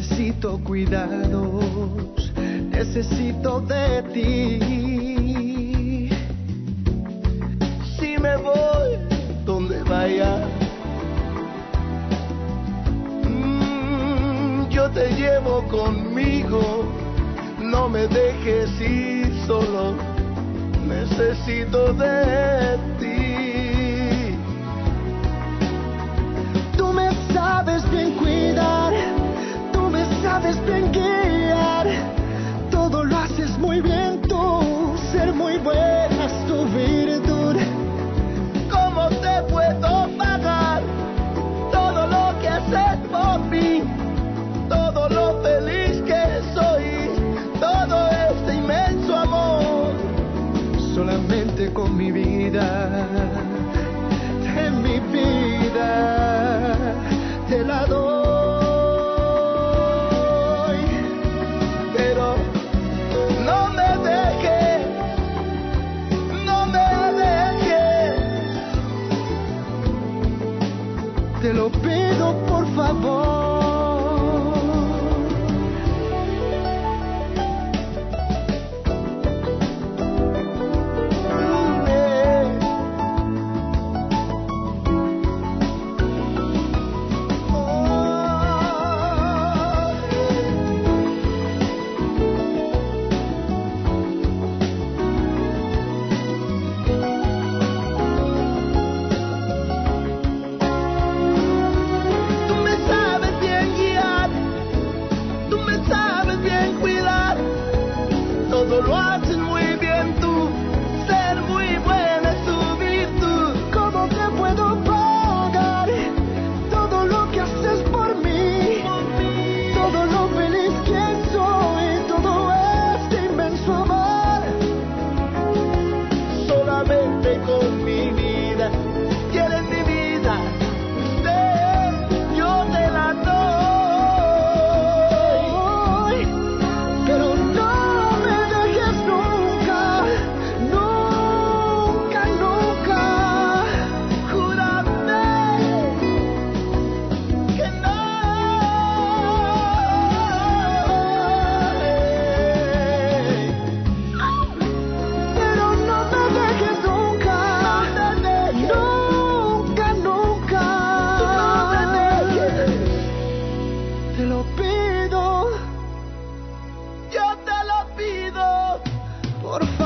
necesito cuidados, necesito de ti. Si me voy, donde vaya, yo te llevo conmigo. No me dejes ir solo, necesito de ti. Tú me sabes bien cuidar, tú me sabes bien guiar, todo lo haces muy bien tú, ser muy buena es tu virtud. ¿Cómo te puedo pagar todo lo que haces por mí? Todo lo feliz que soy, todo este inmenso amor. Solamente con mi vida, en mi vida, te la doy. Pero no me dejes, no me dejes. Te lo pido por favor. Todo lo haces muy bien tú, ser muy buena es tu virtud. ¿Cómo te puedo pagar todo lo que haces por mí? Todo lo feliz que soy, todo este inmenso amor. Solamente con mi vida, quieres mi vida, yo te la doy. Pero no te lo pido, yo te lo pido, por favor.